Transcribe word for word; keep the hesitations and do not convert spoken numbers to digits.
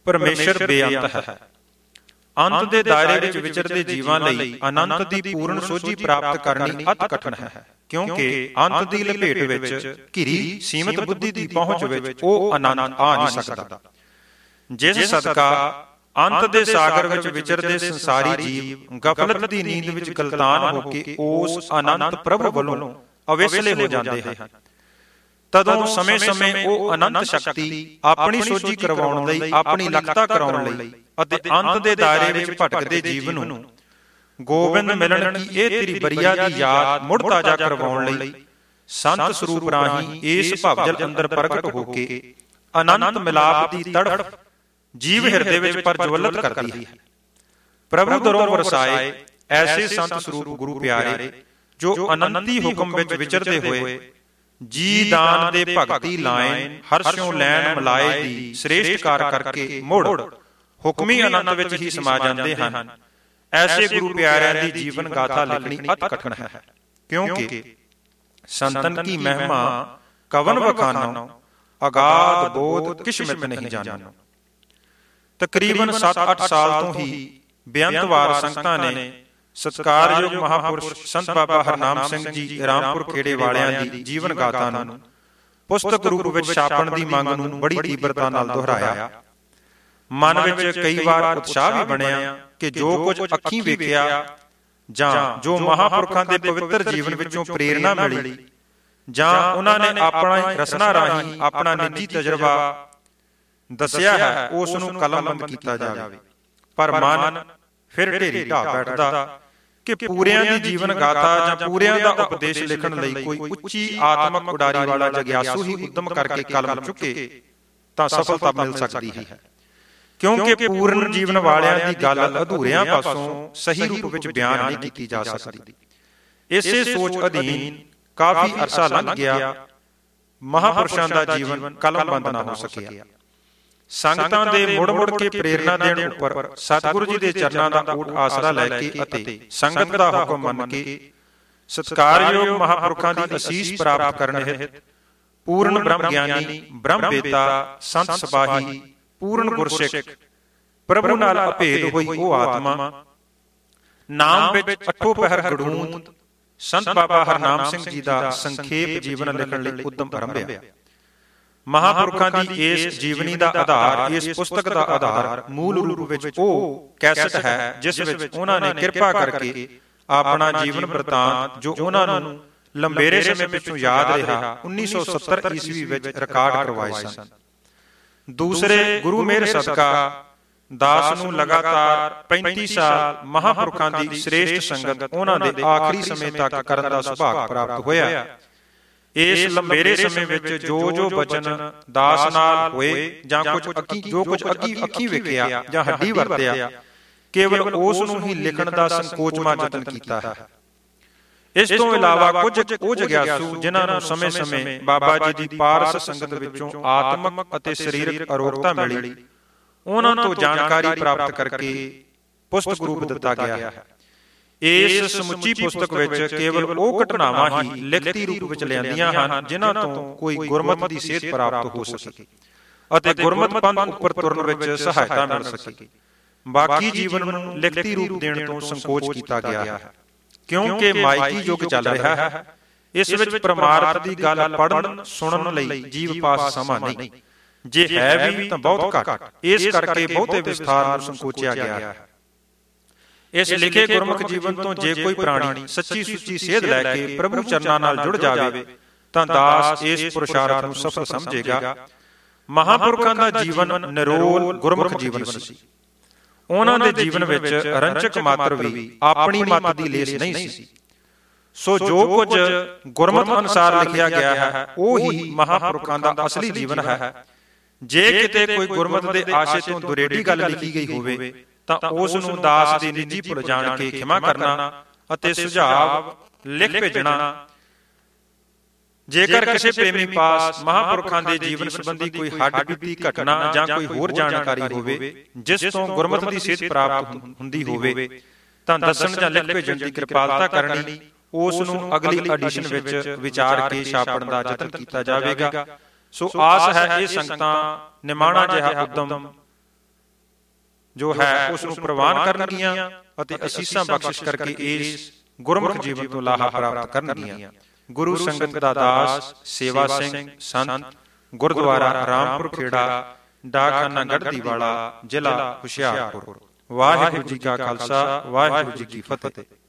ਪਰਮੇਸ਼ਰ ਬੇਅੰਤ ਹੈ। ਅੰਤ ਦੇ ਦਾਇਰੇ ਵਿੱਚ ਵਿਚਰਦੇ ਜੀਵਾਂ ਲਈ ਅਨੰਤ ਦੀ ਪੂਰਨ ਸੋਝੀ ਪ੍ਰਾਪਤ ਕਰਨੀ ਅਤਿ ਕਠਿਨ ਹੈ, ਕਿਉਂਕਿ ਅੰਤ ਦੀ ਲਪੇਟ ਵਿੱਚ ਘਿਰੀ ਸੀਮਤ ਬੁੱਧੀ ਦੀ ਪਹੁੰਚ ਵਿੱਚ ਉਹ ਆਨੰਦ ਆ ਨਹੀਂ ਸਕਦਾ। ਜਿਸ ਸਦਕਾ ਅੰਤ ਦੇ ਸਾਗਰ ਵਿੱਚ ਵਿਚਰਦੇ ਸੰਸਾਰੀ ਜੀਵ ਗਫਲਤ ਦੀ ਨੀਂਦ ਵਿੱਚ ਗਲਤਾਨ ਹੋ ਕੇ ਉਸ ਅਨੰਤ ਪ੍ਰਭੂ ਵੱਲੋਂ ਅਵੇਸਲੇ ਹੋ ਜਾਂਦੇ ਹਨ। ਤਦੋਂ ਸਮੇਂ ਸਮੇਂ ਉਹ ਅਨੰਤ ਸ਼ਕਤੀ ਆਪਣੀ ਸੋਝੀ ਕਰਵਾਉਣ ਲਈ, ਆਪਣੀ ਲਖਤਾ ਕਰਾਉਣ ਲਈ ਅਤੇ ਅੰਤ ਦੇ ਦਾਇਰੇ ਵਿੱਚ ਭਟਕਦੇ ਜੀਵ ਨੂੰ ਗੋਬਿੰਦ ਮਿਲਣ ਕੀ ਇਹ ਤੇਰੀ ਬਰੀਆ ਦੀ ਯਾਦ ਮੁੜ ਤਾਜ਼ਾ ਕਰਵਾਉਣ ਲਈ ਸੰਤ ਸਰੂਪ ਰਾਹੀਂ ਇਸ ਭਵਜਲ ਅੰਦਰ ਪ੍ਰਗਟ ਹੋ ਕੇ ਅਨੰਤ ਮਿਲਾਪ ਦੀ ਤੜਫ ਜੀਵ ਹਿਰਦੇ ਵਿੱਚ ਪ੍ਰਜਵਲਿਤ ਕਰਦੀ ਹੈ। ਪ੍ਰਭੂ ਦਰੋਂ ਵਰਸਾਏ ਐਸੇ ਸੰਤ ਸਰੂਪ ਗੁਰੂ ਪਿਆਰੇ, ਜੋ ਅਨੰਤੀ ਹੁਕਮ ਵਿੱਚ ਵਿਚਰਦੇ ਹੋਏ ਜੀ ਦਾਨ ਦੇ ਭਗਤੀ ਲਾਇਨ ਹਰਸ਼ੋਂ ਲੈਣ ਮਲਾਏ ਦੀ ਸ੍ਰੇਸ਼ਟ ਕਾਰ ਕਰਕੇ ਮੁੜ ਹੁਕਮੀ ਅਨੰਤ ਵਿੱਚ ਹੀ ਸਮਾ ਜਾਂਦੇ ਹਨ। ਐਸੇ ਗੁਰੂ ਪਿਆਰਿਆਂ ਦੀ ਜੀਵਨ ਗਾਥਾ ਲਿਖਣੀ ਅਤਿ ਕਠਿਨ ਹੈ, ਕਿਉਂਕਿ ਸੰਤਨ ਕੀ ਮਹਿਮਾ ਕਵਨ ਵਖਾਨੋ, ਅਗਾਧ ਬੋਧ ਕਿਛ ਮਿਤ ਨਹੀਂ ਜਾਣੋ। ਤਕਰੀਬਨ ਸੱਤ ਅੱਠ ਸਾਲ ਤੋਂ ਹੀ ਬੇਅੰਤ ਵਾਰ ਸੰਗਤਾਂ ਨੇ ਸਤਿਕਾਰਯੋਗ ਮਹਾਂਪੁਰਸ਼ ਸੰਤ ਬਾਬਾ ਹਰਨਾਮ ਸਿੰਘ ਜੀ ਰਾਮਪੁਰ ਖੇੜੇ ਵਾਲਿਆਂ ਦੀ ਜੀਵਨ ਗਾਥਾ ਨੂੰ ਪੁਸਤਕ ਰੂਪ ਵਿੱਚ ਛਾਪਣ ਦੀ ਮੰਗ ਨੂੰ ਬੜੀ ਤੀਬਰਤਾ ਨਾਲ ਦੁਹਰਾਇਆ। ਮਨ ਵਿੱਚ ਕਈ ਵਾਰ ਉਤਸ਼ਾਹ ਵੀ ਬਣਿਆ ਕਿ ਜੋ ਕੁਝ ਅੱਖੀਂ ਵੇਖਿਆ ਜਾਂ ਜੋ ਮਹਾਂਪੁਰਖਾਂ ਦੇ ਪਵਿੱਤਰ ਜੀਵਨ ਵਿੱਚੋਂ ਪ੍ਰੇਰਨਾ ਮਿਲੀ ਜਾਂ ਉਹਨਾਂ ਨੇ ਆਪਣਾ ਰਸਨਾ ਰਾਹੀਂ ਆਪਣਾ ਨਿੱਜੀ ਤਜਰਬਾ ਦੱਸਿਆ ਹੈ, ਉਸ ਨੂੰ ਕਲਮਬੰਦ ਕੀਤਾ ਜਾਵੇ। ਪਰ ਮਨ ਫਿਰ ਢੇਰੀ ਢਾਹ ਬੈਠਦਾ ਕਿ ਪੂਰਿਆਂ ਦੀ ਜੀਵਨ ਗਾਥਾ ਜਾਂ ਪੂਰਿਆਂ ਦਾ ਉਪਦੇਸ਼ ਲਿਖਣ ਲਈ ਕੋਈ ਉੱਚੀ ਆਤਮਕ ਉਡਾਰੀ ਵਾਲਾ ਜਗਿਆਸੂ ਹੀ ਉੱਦਮ ਕਰਕੇ ਕਲਮ ਚੁੱਕੇ ਤਾਂ ਸਫਲਤਾ ਮਿਲ ਸਕਦੀ ਹੈ, ਕਿਉਂਕਿ ਪੂਰਨ ਜੀਵਨ ਵਾਲਿਆਂ ਦੀ ਗੱਲ ਅਧੂਰਿਆਂ ਪਾਸੋਂ ਸਹੀ ਰੂਪ ਵਿੱਚ ਬਿਆਨ ਨਹੀਂ ਕੀਤੀ ਜਾ ਸਕਦੀ। ਇਸੇ ਸੋਚ ਅਧੀਨ ਕਾਫੀ ਅਰਸਾ ਲੰਘ ਗਿਆ, ਮਹਾਂਪੁਰਸ਼ਾਂ ਦਾ ਜੀਵਨ ਕਲਮਬੰਦ ਨਾ ਹੋ ਸਕਿਆ। ਸੰਗਤਾਂ ਦੇ ਮੁੜ ਮੁੜ ਕੇ ਪ੍ਰੇਰਨਾ ਦੇਣ ਉੱਪਰ ਸਤਿਗੁਰੂ ਜੀ ਦੇ ਚਰਨਾਂ ਦਾ ਓਟ ਆਸਰਾ ਲੈ ਕੇ ਅਤੇ ਸੰਗਤ ਦਾ ਹੁਕਮ ਮੰਨ ਕੇ ਸਤਿਕਾਰਯੋਗ ਮਹਾਂਪੁਰਖਾਂ ਦੀ ਅਸੀਸ ਪ੍ਰਾਪਤ ਕਰਨ ਹਿਤ ਪੂਰਨ ਬ੍ਰਹਮ ਗਿਆਨੀ, ਬ੍ਰਹਮ ਵੇਤਾ, ਸੰਤ ਸਿਪਾਹੀ, ਪੂਰਨ ਗੁਰਸਿੱਖ, ਪ੍ਰਭੂ ਨਾਲ ਅਭੇਦ ਹੋਈ ਉਹ ਆਤਮਾ, ਨਾਮ ਵਿੱਚ ਅੱਠੋ ਪਹਿਰ ਗੜੂੰਦ ਸੰਤ ਬਾਬਾ ਹਰਨਾਮ ਸਿੰਘ ਜੀ ਦਾ ਸੰਖੇਪ ਜੀਵਨ ਲਿਖਣ ਲਈ ਉਦਮ ਆਰੰਭਿਆ। ਮਹਾਂਪੁਰਖਾਂ ਦੀ ਇਸ ਜੀਵਨੀ ਦਾ ਆਧਾਰ, ਇਸ ਪੁਸਤਕ ਦਾ ਆਧਾਰ ਮੂਲ ਰੂਪ ਵਿੱਚ ਉਹ ਕੈਸਟ ਹੈ ਜਿਸ ਵਿੱਚ ਉਹਨਾਂ ਨੇ ਕਿਰਪਾ ਕਰਕੇ ਆਪਣਾ ਜੀਵਨ ਬ੍ਰਿਤਾਂਤ, ਜੋ ਉਹਨਾਂ ਨੂੰ ਲੰਬੇਰੇ ਸਮੇਂ ਪਿੱਛੋਂ ਯਾਦ ਰਿਹਾ, ਉੱਨੀ ਸੌ ਸੱਤਰ ਈਸਵੀ ਵਿੱਚ ਰਿਕਾਰਡ ਕਰਵਾਏ ਸਨ। ਦੂਸਰੇ ਗੁਰੂ ਮਿਹਰ ਸਦਕਾ ਦਾਸ ਨੂੰ ਲਗਾਤਾਰ ਪੈਂਤੀ ਸਾਲ ਮਹਾਂਪੁਰਖਾਂ ਦੀ ਸ੍ਰੇਸ਼ਟ ਸੰਗਤ ਉਹਨਾਂ ਦੇ ਆਖਰੀ ਸਮੇਂ ਤੱਕ ਕਰਨ ਦਾ ਸੁਭਾਗ ਪ੍ਰਾਪਤ ਹੋਇਆ। ਇਸ ਲੰਬੇਰੇ ਸਮੇਂ ਵਿੱਚ ਜੋ ਜੋ ਬਚਨ ਦਾਸ ਨਾਲ ਹੋਏ ਜਾਂ ਕੁਝ ਅੱਖੀ ਜੋ ਕੁਝ ਅੱਖੀ ਅੱਖੀ ਵੇਖਿਆ ਜਾਂ ਹੱਡੀ ਵਰਤਿਆ, ਕੇਵਲ ਉਸ ਨੂੰ ਹੀ ਲਿਖਣ ਦਾ ਸੰਕੋਚਮਾ ਯਤਨ ਕੀਤਾ ਹੈ। ਇਸ ਤੋਂ ਇਲਾਵਾ ਕੁਝ ਉਹ ਜਗਿਆਸੂ ਜਿਨ੍ਹਾਂ ਨੂੰ ਸਮੇਂ ਸਮੇਂ ਬਾਬਾ ਜੀ ਦੀ ਪਾਰਸ ਸੰਗਤ ਵਿੱਚੋਂ ਆਤਮਕ ਅਤੇ ਸਰੀਰਕ ਅਰੋਗਤਾ ਮਿਲੀ, ਉਹਨਾਂ ਤੋਂ ਜਾਣਕਾਰੀ ਪ੍ਰਾਪਤ ਕਰਕੇ ਪੁਸਤਕ ਰੂਪ ਦਿੱਤਾ ਗਿਆ ਹੈ। ਇਸ ਸਮੁੱਚੀ ਪੁਸਤਕ ਵਿੱਚ ਕੇਵਲ ਉਹ ਘਟਨਾਵਾਂ ਹੀ ਲਿਖਤੀ ਰੂਪ ਵਿੱਚ ਲਿਆਂਦੀਆਂ ਹਨ ਜਿਨ੍ਹਾਂ ਤੋਂ ਕੋਈ ਗੁਰਮਤਿ ਦੀ ਸੇਧ ਪ੍ਰਾਪਤ ਹੋ ਸਕੇ ਅਤੇ ਗੁਰਮਤਿ ਪੰਥ ਉੱਪਰ ਤੁਰਨ ਵਿੱਚ ਸਹਾਇਤਾ ਮਿਲ ਸਕੇ। ਬਾਕੀ ਜੀਵਨ ਨੂੰ ਲਿਖਤੀ ਰੂਪ ਦੇਣ ਤੋਂ ਸੰਕੋਚ ਕੀਤਾ ਗਿਆ ਹੈ, ਕਿਉਂਕਿ ਮਾਇਕੀ ਯੁੱਗ ਚੱਲ ਰਿਹਾ ਹੈ। ਇਸ ਵਿੱਚ ਪਰਮਾਰਥ ਦੀ ਗੱਲ ਪੜ੍ਹਨ ਸੁਣਨ ਲਈ ਜੀਵ ਪਾਸ ਸਮਾਂ ਨਹੀਂ, ਜੇ ਹੈ ਵੀ ਤਾਂ ਬਹੁਤ ਘੱਟ। ਇਸ ਕਰਕੇ ਬਹੁਤੇ ਵਿਸਥਾਰ ਨੂੰ ਸੰਕੋਚਿਆ ਗਿਆ ਹੈ। ਇਸ ਲਿਖੇ ਗੁਰਮੁਖ ਜੀਵਨ ਤੋਂ ਜੇ ਕੋਈ ਪ੍ਰਾਣੀ ਸੱਚੀ ਸੁੱਚੀ ਸੇਧ ਲੈ ਕੇ ਪ੍ਰਭੂ ਚਰਨਾਂ ਨਾਲ ਜੁੜ ਜਾਵੇ ਤਾਂ ਦਾਸ ਇਸ ਪੁਰਸ਼ਾਰਥ ਨੂੰ ਸਫਲ ਸਮਝੇਗਾ। ਮਹਾਂਪੁਰਖਾਂ ਦਾ ਜੀਵਨ ਨਿਰੋਲ ਗੁਰਮੁਖ ਜੀਵਨ ਸੀ। ਉਹਨਾਂ ਦੇ ਜੀਵਨ ਵਿੱਚ ਰੰਚਕ ਮਾਤਰ ਵੀ ਆਪਣੀ ਮੱਤ ਦੀ ਲੇਸ ਨਹੀਂ ਸੀ। ਸੋ ਜੋ ਕੁਝ ਗੁਰਮਤਿ ਅਨੁਸਾਰ ਲਿਖਿਆ ਗਿਆ ਹੈ ਉਹ ਹੀ ਮਹਾਂਪੁਰਖਾਂ ਦਾ ਅਸਲੀ ਜੀਵਨ ਹੈ। ਜੇ ਕਿਤੇ ਕੋਈ ਗੁਰਮਤਿ ਦੇ ਆਸ਼ੇ ਤੋਂ ਦੁਰੇਡੀ ਗੱਲ ਲਿਖੀ ਗਈ ਹੋਵੇ ਤਾਂ ਉਸ ਨੂੰ ਦਾਸ ਦੀ ਨਿੱਜੀ ਭੁੱਲ ਜਾਣ ਕੇ ਖਿਮਾ ਕਰਨਾ ਅਤੇ ਸੁਝਾਅ ਲਿਖ ਭੇਜਣਾ। ਜੇਕਰ ਕਿਸੇ ਪ੍ਰੇਮੀ ਪਾਸ ਮਹਾਂਪੁਰਖਾਂ ਦੇ ਜੀਵਨ ਸੰਬੰਧੀ ਕੋਈ ਹੱਡ ਬੀਤੀ ਘਟਨਾ ਜਾਂ ਕੋਈ ਹੋਰ ਜਾਣਕਾਰੀ ਹੋਵੇ ਜਿਸ ਤੋਂ ਗੁਰਮਤਿ ਦੀ ਸੇਧ ਪ੍ਰਾਪਤ ਹੁੰਦੀ ਹੋਵੇ ਤਾਂ ਦੱਸਣ ਜਾਂ ਲਿਖ ਭੇਜਣ ਦੀ ਕਿਰਪਾਲਤਾ ਕਰਨੀ। ਉਸ ਨੂੰ ਅਗਲੀ ਐਡੀਸ਼ਨ ਵਿੱਚ ਵਿਚਾਰ ਕੇ ਛਾਪਣ ਦਾ ਯਤਨ ਕੀਤਾ ਜਾਵੇਗਾ। ਸੋ ਆਸ ਹੈ ਇਹ ਸੰਗਤਾਂ ਨਿਮਾਣਾ ਜਿਹਾ ਉਦਮ ਜੋ ਹੈ ਉਸ ਨੂੰ ਪ੍ਰਵਾਨ ਕਰਨਗੀਆਂ ਅਤੇ ਅਸੀਸਾਂ ਬਖਸ਼ਿਸ਼ ਕਰਕੇ ਇਸ ਗੁਰਮੁਖ ਜੀਵਨ ਤੋਂ ਲਾਹਾ ਪ੍ਰਾਪਤ ਕਰਨਗੀਆਂ। ਗੁਰੂ ਸੰਗਤ ਦਾ ਦਾਸ ਸੇਵਾ ਸਿੰਘ ਸੰਤ, ਗੁਰਦੁਆਰਾ ਰਾਮਪੁਰ ਖੇੜਾ, ਡਾਕਖਾਨਾ ਗੜ੍ਹਦੀ ਵਾਲਾ, ਜ਼ਿਲ੍ਹਾ ਹੁਸ਼ਿਆਰਪੁਰ। ਵਾਹਿਗੁਰੂ ਜੀ ਕਾ ਖਾਲਸਾ, ਵਾਹਿਗੁਰੂ ਜੀ ਕੀ ਫਤਿਹ।